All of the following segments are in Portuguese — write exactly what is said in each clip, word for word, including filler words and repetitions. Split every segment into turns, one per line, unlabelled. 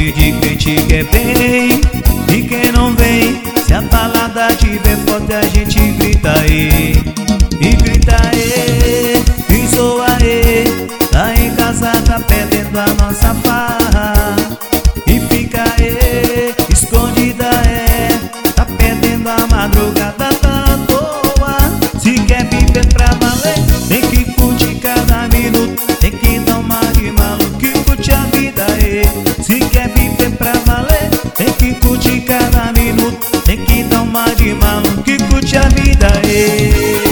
Convide quem te quer bem e quem não vem. Se a balada tiver forte a gente grita aí, e grita aí, e zoa aí. Tá em casa, tá perdendo a nossa farra, e fica aí, escondida é. Tá perdendo a madrugada tá boa. Se quer viver pra valer, tem que curtir cada minuto, tem que dar uma de maluco e curte a vida aí. Se quer viver pra valer, tem que curtir cada minuto, tem que dar uma de maluco e curte a vida aí.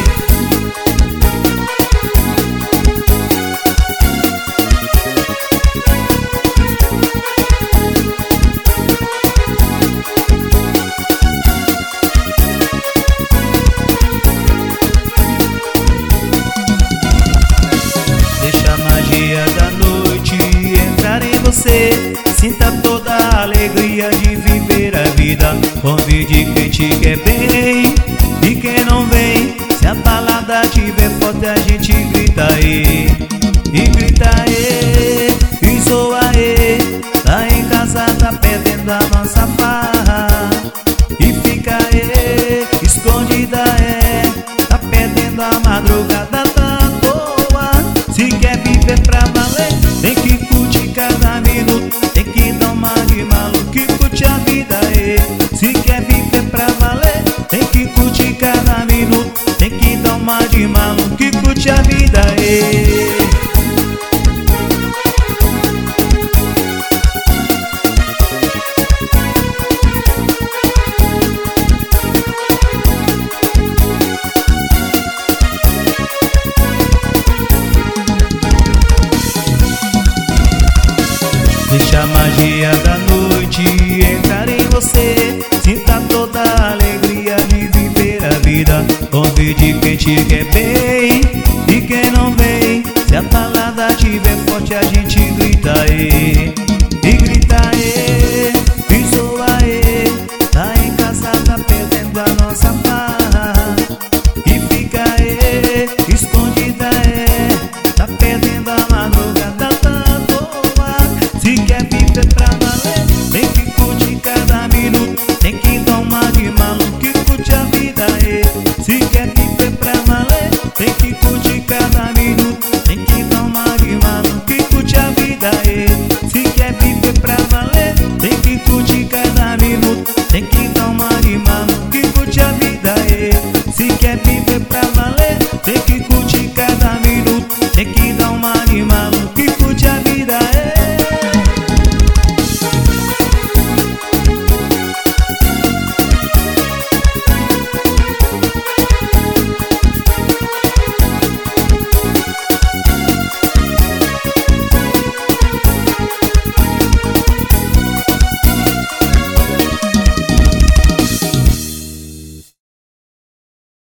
Deixa a magia da noite entrar em você, sinta toda a alegria de viver a vida. Convide quem te quer bem e quem não vem. Se a balada tiver forte a gente grita aí, e grita aí, e zoa aí. Tá em casa, tá perdendo a nossa farra, e fica aí, escondida é. Tá perdendo a madrugada tá boa. Se quer viver pra valer, tem que curtir cada minuto, tem que dar uma de maluco e curte a vida aí. Se quer viver pra valer, tem que curtir cada minuto, tem que dar uma de maluco e curte a vida aí. Deixa a magia da noite entrar em você, sinta toda a alegria de viver a vida. Convide quem te quer bem